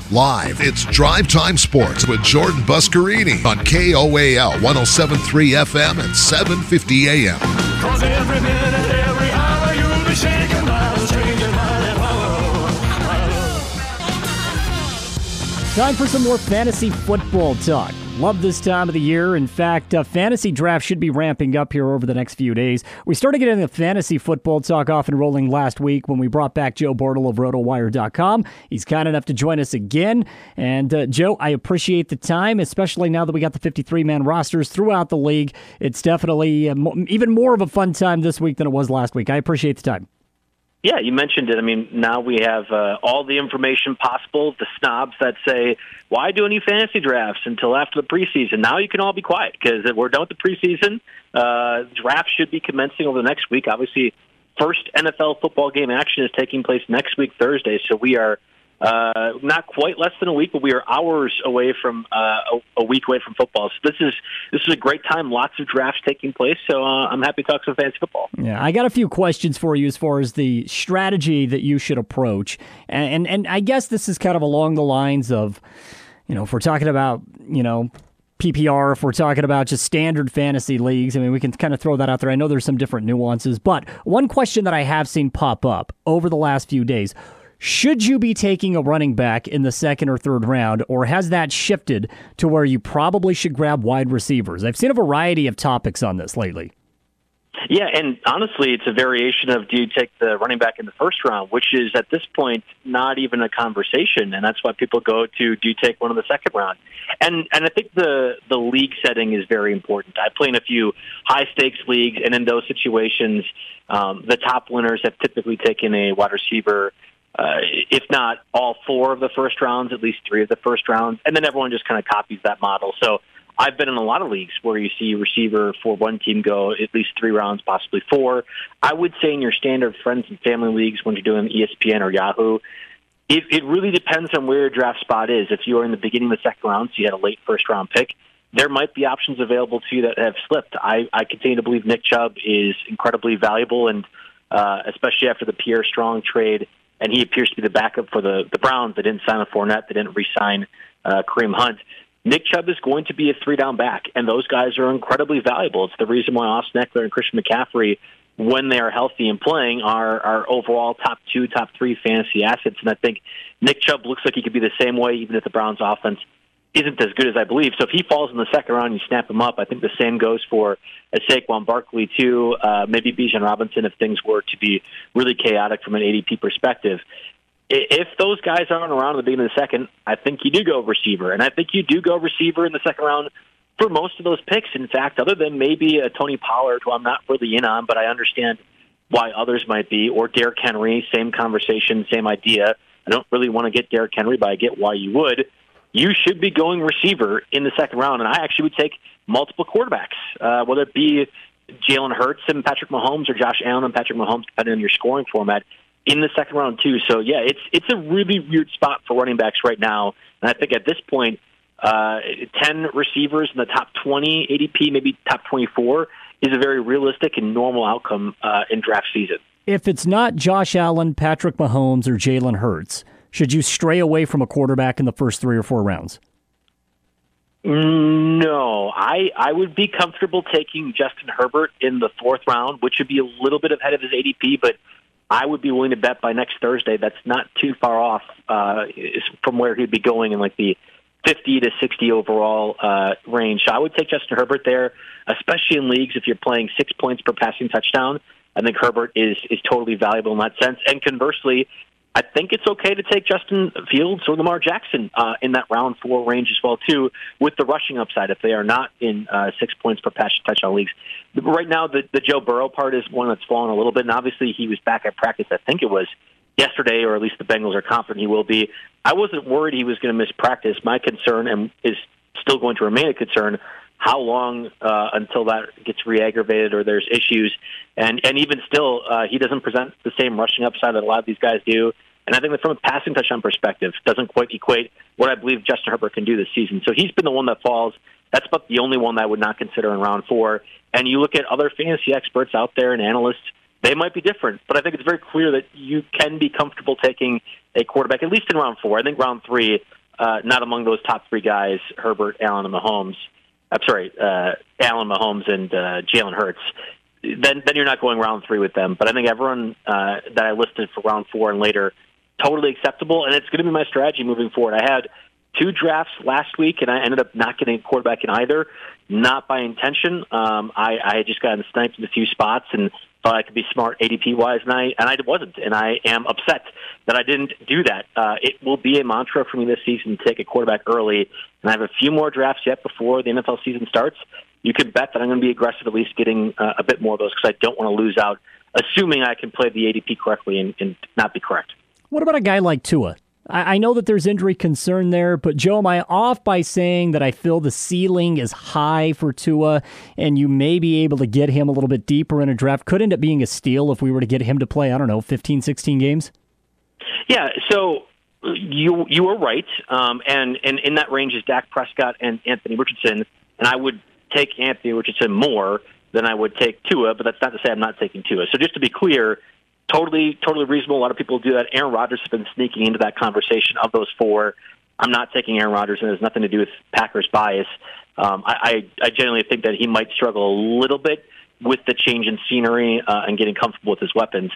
Live, it's Drive Time Sports with Jordan Buscarini on KOAL 107.3 FM and 750 AM. 'Cause every minute, every hour, you'll be shaken by the stranger mighty power. Time for some more fantasy football talk. Love this time of the year. In fact, fantasy draft should be ramping up here over the next few days. We started getting the fantasy football talk off and rolling last week when we brought back Joe Bartle of RotoWire.com. He's kind enough to join us again. And Joe, I appreciate the time, especially now that we got the 53-man rosters throughout the league. It's definitely even more of a fun time this week than it was last week. I appreciate the time. Yeah, you mentioned it. I mean, now we have all the information possible. The snobs that say, why do any fantasy drafts until after the preseason? Now you can all be quiet because we're done with the preseason. Drafts should be commencing over the next week. Obviously, first NFL football game action is taking place next week, Thursday. So we are not quite less than a week, but we are hours away from a week away from football. So this is a great time. Lots of drafts taking place. So I'm happy to talk some fantasy football. Yeah, I got a few questions for you as far as the strategy that you should approach, and I guess this is kind of along the lines of, if we're talking about PPR, if we're talking about just standard fantasy leagues, I mean, we can kind of throw that out there. I know there's some different nuances, but one question that I have seen pop up over the last few days: should you be taking a running back in the second or third round, or has that shifted to where you probably should grab wide receivers? I've seen a variety of topics on this lately. Yeah, and honestly, it's a variation of do you take the running back in the first round, which is at this point not even a conversation, and that's why people go to do you take one in the second round. And I think the league setting is very important. I play in a few high-stakes leagues, and in those situations, the top winners have typically taken a wide receiver, if not all four of the first rounds, at least three of the first rounds, and then everyone just kind of copies that model. So I've been in a lot of leagues where you see a receiver for one team go at least 3 rounds, possibly 4. I would say in your standard friends and family leagues when you're doing ESPN or Yahoo, it really depends on where your draft spot is. If you are in the beginning of the second round, so you had a late first-round pick, there might be options available to you that have slipped. I continue to believe Nick Chubb is incredibly valuable, and especially after the Pierre Strong trade, and he appears to be the backup for the Browns. They didn't sign Fournette. They didn't re-sign Kareem Hunt. Nick Chubb is going to be a 3-down back, and those guys are incredibly valuable. It's the reason why Austin Eckler and Christian McCaffrey, when they are healthy and playing, are overall top 2, top 3 fantasy assets. And I think Nick Chubb looks like he could be the same way, even if the Browns' offense isn't as good as I believe. So if he falls in the second round, you snap him up. I think the same goes for Saquon Barkley, too, maybe Bijan Robinson if things were to be really chaotic from an ADP perspective. If those guys aren't around at the beginning of the second, I think you do go receiver. And I think you do go receiver in the second round for most of those picks. In fact, other than maybe a Tony Pollard, who I'm not really in on, but I understand why others might be, or Derrick Henry, same conversation, same idea. I don't really want to get Derrick Henry, but I get why you would. You should be going receiver in the second round. And I actually would take multiple quarterbacks, whether it be Jalen Hurts and Patrick Mahomes or Josh Allen and Patrick Mahomes, depending on your scoring format, in the second round, too. So, yeah, it's a really weird spot for running backs right now. And I think at this point, 10 receivers in the top 20 ADP, maybe top 24, is a very realistic and normal outcome in draft season. If it's not Josh Allen, Patrick Mahomes, or Jalen Hurts, should you stray away from a quarterback in the first 3 or 4 rounds? No. I would be comfortable taking Justin Herbert in the 4th round, which would be a little bit ahead of his ADP, but I would be willing to bet by next Thursday that's not too far off from where he'd be going in like the 50 to 60 overall range. So I would take Justin Herbert there, especially in leagues if you're playing 6 points per passing touchdown. I think Herbert is totally valuable in that sense. And conversely, I think it's okay to take Justin Fields or Lamar Jackson in that round 4 range as well, too, with the rushing upside if they are not in 6 points per passing touchdown leagues. Right now, the Joe Burrow part is one that's fallen a little bit, and obviously he was back at practice, I think it was yesterday, or at least the Bengals are confident he will be. I wasn't worried he was going to miss practice. My concern, and is still going to remain a concern, how long until that gets re-aggravated or there's issues. And even still, he doesn't present the same rushing upside that a lot of these guys do. And I think that from a passing touchdown perspective, doesn't quite equate what I believe Justin Herbert can do this season. So he's been the one that falls. That's about the only one that I would not consider in round 4. And you look at other fantasy experts out there and analysts, they might be different. But I think it's very clear that you can be comfortable taking a quarterback, at least in round 4. I think round 3, not among those top three guys, Herbert, Allen, and Mahomes. I'm sorry, Allen, Mahomes, and Jalen Hurts. Then you're not going round 3 with them. But I think everyone that I listed for round 4 and later, totally acceptable, and it's going to be my strategy moving forward. I had 2 drafts last week, and I ended up not getting a quarterback in either, not by intention. I had just gotten sniped in a few spots and thought I could be smart ADP-wise, and I wasn't, and I am upset that I didn't do that. It will be a mantra for me this season to take a quarterback early, and I have a few more drafts yet before the NFL season starts. You can bet that I'm going to be aggressive, at least getting a bit more of those, because I don't want to lose out, assuming I can play the ADP correctly and not be correct. What about a guy like Tua? I know that there's injury concern there, but Joe, am I off by saying that I feel the ceiling is high for Tua and you may be able to get him a little bit deeper in a draft? Could end up being a steal if we were to get him to play, 15, 16 games? Yeah, so you are right. And in that range is Dak Prescott and Anthony Richardson, and I would take Anthony Richardson more than I would take Tua, but that's not to say I'm not taking Tua. So just to be clear, totally reasonable. A lot of people do that. Aaron Rodgers has been sneaking into that conversation of those 4. I'm not taking Aaron Rodgers, and it has nothing to do with Packers bias. I genuinely think that he might struggle a little bit with the change in scenery and getting comfortable with his weapons.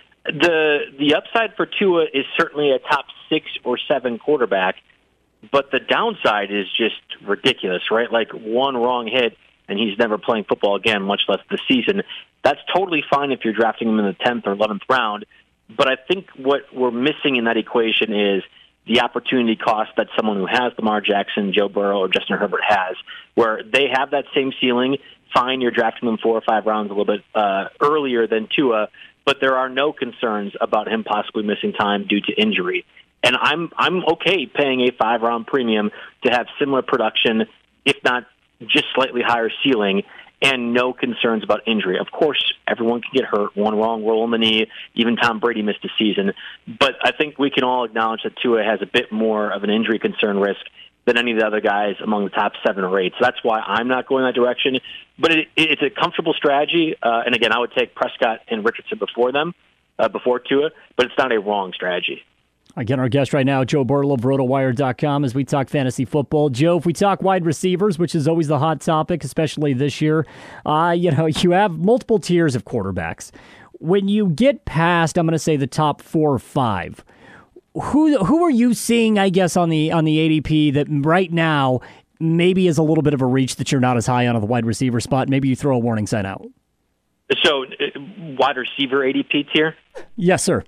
The upside for Tua is certainly a top 6 or 7 quarterback, but the downside is just ridiculous, right? Like one wrong hit, and he's never playing football again, much less the season. That's totally fine if you're drafting him in the 10th or 11th round, but I think what we're missing in that equation is the opportunity cost that someone who has Lamar Jackson, Joe Burrow, or Justin Herbert has, where they have that same ceiling. Fine, you're drafting them 4 or 5 rounds a little bit earlier than Tua, but there are no concerns about him possibly missing time due to injury. And I'm okay paying a 5-round premium to have similar production, if not just slightly higher ceiling, and no concerns about injury. Of course, everyone can get hurt, one wrong roll in the knee. Even Tom Brady missed a season. But I think we can all acknowledge that Tua has a bit more of an injury concern risk than any of the other guys among the top 7 or 8. So that's why I'm not going that direction. But it's a comfortable strategy. And again, I would take Prescott and Richardson before Tua, but it's not a wrong strategy. Again, our guest right now, Joe Bertle of RotoWire.com, as we talk fantasy football. Joe, if we talk wide receivers, which is always the hot topic, especially this year, you have multiple tiers of quarterbacks. When you get past, I'm going to say the top 4 or 5, who are you seeing, I guess, on the ADP that right now maybe is a little bit of a reach that you're not as high on the wide receiver spot? Maybe you throw a warning sign out. So, wide receiver ADP tier? Yes, sir.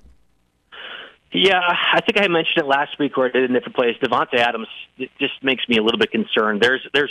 Yeah, I think I mentioned it last week, or I did in a different place. Davante Adams, it just makes me a little bit concerned. There's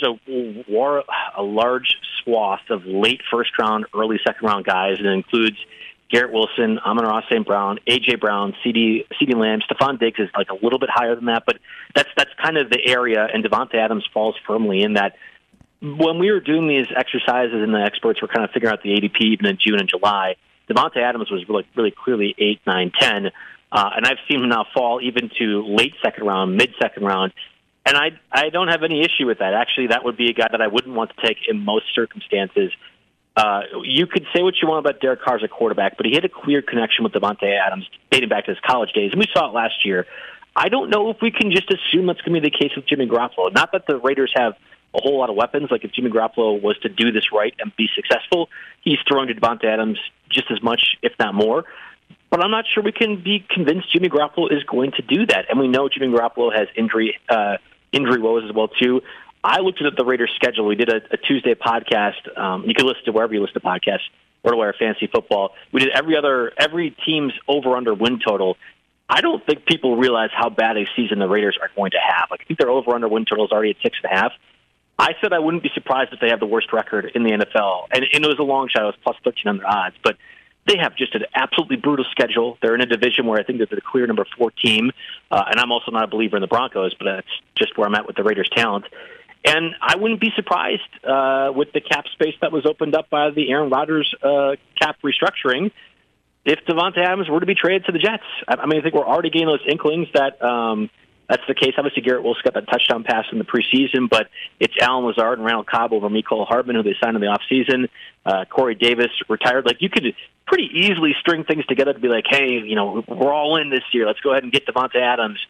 a large swath of late first round, early second round guys, and it includes Garrett Wilson, Amon-Ra St. Brown, A.J. Brown, C.D. Lamb. Stephon Diggs is like a little bit higher than that, but that's kind of the area, and Davante Adams falls firmly in that. When we were doing these exercises and the experts were kind of figuring out the ADP even in June and July, Davante Adams was really clearly 8, 9, 10. And I've seen him now fall even to late second round, mid-second round. And I don't have any issue with that. Actually, that would be a guy that I wouldn't want to take in most circumstances. You could say what you want about Derek Carr as a quarterback, but he had a clear connection with Davante Adams dating back to his college days, and we saw it last year. I don't know if we can just assume that's going to be the case with Jimmy Garoppolo. Not that the Raiders have a whole lot of weapons. Like if Jimmy Garoppolo was to do this right and be successful, he's throwing to Davante Adams just as much, if not more. But I'm not sure we can be convinced Jimmy Garoppolo is going to do that. And we know Jimmy Garoppolo has injury woes as well, too. I looked at the Raiders' schedule. We did a Tuesday podcast. You can listen to wherever you listen to podcasts, RotoWire Fantasy Football. We did every team's over-under win total. I don't think people realize how bad a season the Raiders are going to have. Like, I think their over-under win total is already at 6.5. I said I wouldn't be surprised if they have the worst record in the NFL. And it was a long shot. It was plus 1,300 odds. But they have just an absolutely brutal schedule. They're in a division where I think they're the clear number 4 team. And I'm also not a believer in the Broncos, but that's just where I'm at with the Raiders' talent. And I wouldn't be surprised with the cap space that was opened up by the Aaron Rodgers cap restructuring if Davante Adams were to be traded to the Jets. I mean, I think we're already getting those inklings that that's the case. Obviously, Garrett Wilson got that touchdown pass in the preseason, but it's Allen Lazard and Randall Cobb over Mecole Hardman, who they signed in the offseason. Corey Davis retired. Like, you could pretty easily string things together to be like, hey, we're all in this year. Let's go ahead and get Davante Adams.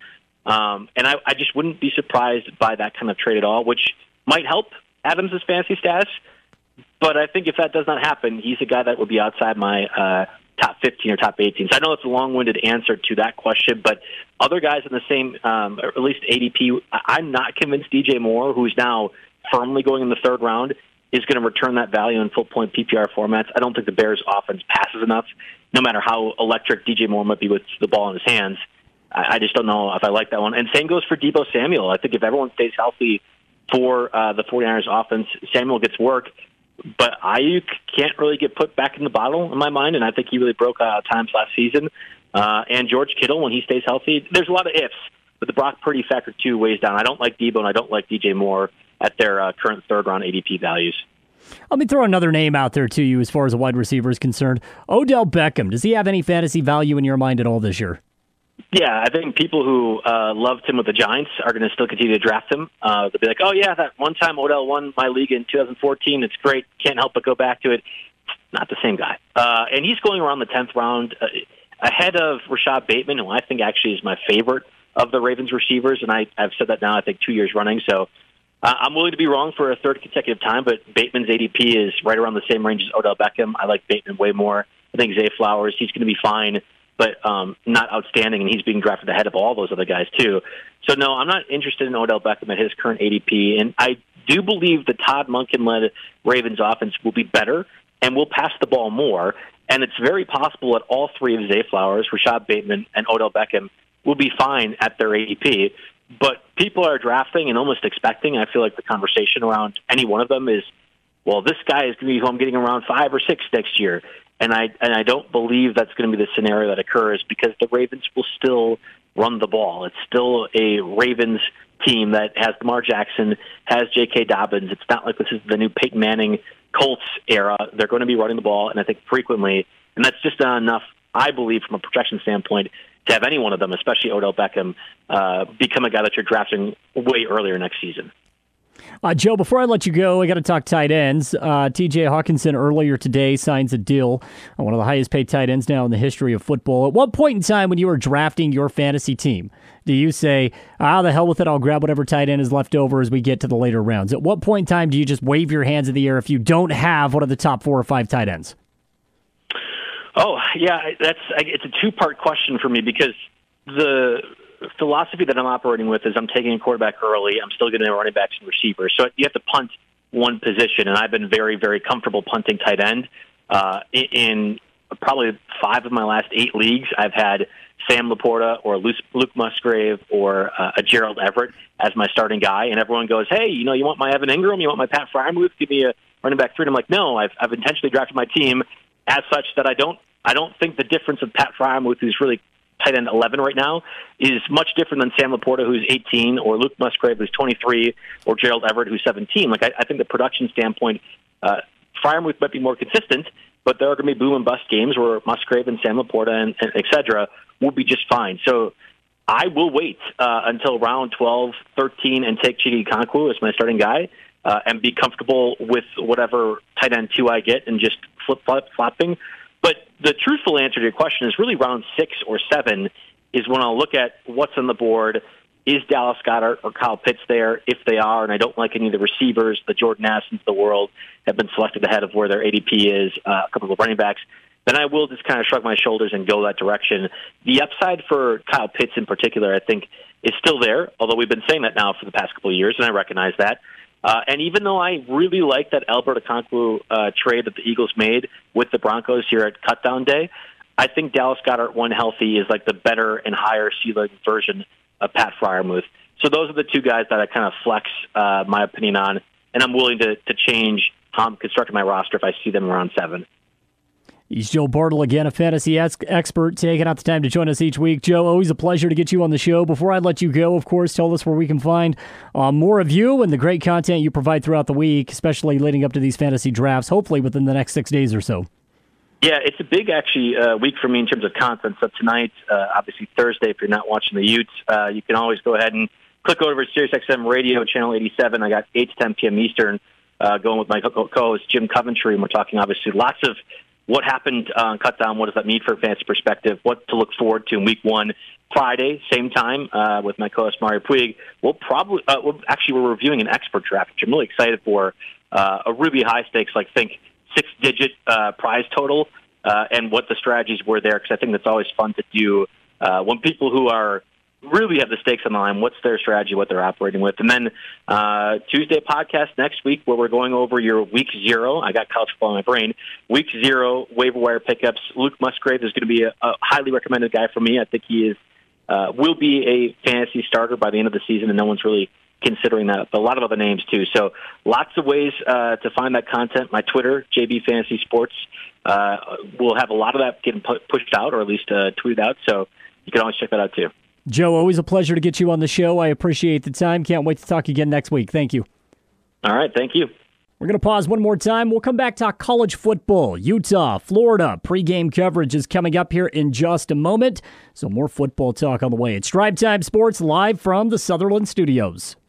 And I just wouldn't be surprised by that kind of trade at all, which might help Adams' fantasy status. But I think if that does not happen, he's a guy that would be outside my top 15 or top 18. So I know it's a long-winded answer to that question, but other guys in the same, or at least ADP, I'm not convinced DJ Moore, who's now firmly going in the third round, is going to return that value in full-point PPR formats. I don't think the Bears' offense passes enough, no matter how electric DJ Moore might be with the ball in his hands. I just don't know if I like that one. And same goes for Deebo Samuel. I think if everyone stays healthy for the 49ers offense, Samuel gets work. But Ayuk can't really get put back in the bottle in my mind, and I think he really broke out at times last season. And George Kittle, when he stays healthy, there's a lot of ifs, but the Brock Purdy factor, too, weighs down. I don't like Deebo, and I don't like DJ Moore at their current third-round ADP values. Let me throw another name out there to you as far as a wide receiver is concerned. Odell Beckham. Does he have any fantasy value in your mind at all this year? Yeah, I think people who loved him with the Giants are going to still continue to draft him. They'll be like, oh, yeah, that one time Odell won my league in 2014. It's great. Can't help but go back to it. Not the same guy. And he's going around the 10th round ahead of Rashad Bateman, who I think actually is my favorite of the Ravens receivers. And I've said that now, I think, 2 years running. So I'm willing to be wrong for a third consecutive time, but Bateman's ADP is right around the same range as Odell Beckham. I like Bateman way more. I think Zay Flowers, he's going to be fine, but not outstanding, and he's being drafted ahead of all those other guys, too. So, no, I'm not interested in Odell Beckham at his current ADP, and I do believe the Todd Monken-led Ravens offense will be better and will pass the ball more, and it's very possible that all three of Zay Flowers, Rashad Bateman, and Odell Beckham will be fine at their ADP. But people are drafting and almost expecting. I feel like the conversation around any one of them is, well, this guy is going to be who I'm getting around 5 or 6 next year. And I don't believe that's going to be the scenario that occurs because the Ravens will still run the ball. It's still a Ravens team that has Lamar Jackson, has J.K. Dobbins. It's not like this is the new Peyton Manning Colts era. They're going to be running the ball, and I think frequently. And that's just not enough, I believe, from a projection standpoint, to have any one of them, especially Odell Beckham, become a guy that you're drafting way earlier next season. Joe, before I let you go, I got to talk tight ends. T.J. Hawkinson earlier today signs a deal on one of the highest paid tight ends now in the history of football. At what point in time when you are drafting your fantasy team, do you say, the hell with it, I'll grab whatever tight end is left over as we get to the later rounds? At what point in time do you just wave your hands in the air if you don't have one of the top 4 or 5 tight ends? Oh, yeah, it's a two-part question for me because the philosophy that I'm operating with is I'm taking a quarterback early. I'm still getting running backs and receivers. So you have to punt one position, and I've been very, very comfortable punting tight end. In probably 5 of my last 8 leagues, I've had Sam Laporta or Luke Musgrave or a Gerald Everett as my starting guy, and everyone goes, hey, you want my Evan Ingram? You want my Pat Freiermuth? Give me a running back 3. And I'm like, no, I've intentionally drafted my team as such that I don't think the difference of Pat Freiermuth, who's really tight end 11 right now, is much different than Sam Laporta, who's 18, or Luke Musgrave, who's 23, or Gerald Everett, who's 17. I think the production standpoint, Freiermuth might be more consistent, but there are going to be boom and bust games where Musgrave and Sam Laporta and et cetera will be just fine. So I will wait until round 12, 13, and take Chidi Okonkwo as my starting guy and be comfortable with whatever tight end 2 I get and just flip-flopping. But the truthful answer to your question is really round 6 or 7 is when I'll look at what's on the board. Is Dallas Goedert or Kyle Pitts there? If they are, and I don't like any of the receivers, the Jordan Addisons of the world have been selected ahead of where their ADP is, a couple of running backs, then I will just kind of shrug my shoulders and go that direction. The upside for Kyle Pitts in particular, I think, is still there, although we've been saying that now for the past couple of years, and I recognize that. And even though I really like that Albert Okonkwo trade that the Eagles made with the Broncos here at Cutdown Day, I think Dallas Goedert, when healthy, is like the better and higher ceiling version of Pat Freiermuth. So those are the 2 guys that I kind of flex my opinion on, and I'm willing to change how I'm constructing my roster if I see them around 7. He's Joe Bartle again, a fantasy expert, taking out the time to join us each week. Joe, always a pleasure to get you on the show. Before I let you go, of course, tell us where we can find more of you and the great content you provide throughout the week, especially leading up to these fantasy drafts, hopefully within the next 6 days or so. Yeah, it's a big, actually, week for me in terms of content. So tonight, obviously Thursday, if you're not watching the Utes, you can always go ahead and click over to SiriusXM Radio, Channel 87. I got 8 to 10 p.m. Eastern going with my co-host Jim Coventry, and we're talking, obviously, lots of what happened on Cut Down, what does that mean for a fantasy perspective, what to look forward to in Week 1. Friday, same time, with my co-host Mario Puig, we're reviewing an expert draft, which I'm really excited for, a really high stakes, like think 6-digit prize total, and what the strategies were there, because I think that's always fun to do when people who are really have the stakes on the line, what's their strategy, what they're operating with. And then Tuesday podcast next week where we're going over your Week 0. I got college football in my brain. Week 0 waiver wire pickups. Luke Musgrave is going to be a highly recommended guy for me. I think he is will be a fantasy starter by the end of the season, and no one's really considering that. But a lot of other names, too. So lots of ways to find that content. My Twitter, JB Fantasy Sports, will have a lot of that getting pushed out, or at least tweeted out. So you can always check that out, too. Joe, always a pleasure to get you on the show. I appreciate the time. Can't wait to talk again next week. Thank you. All right, thank you. We're going to pause one more time. We'll come back, talk college football, Utah, Florida. Pre-game coverage is coming up here in just a moment. So more football talk on the way. It's Drive Time Sports live from the Sutherland Studios.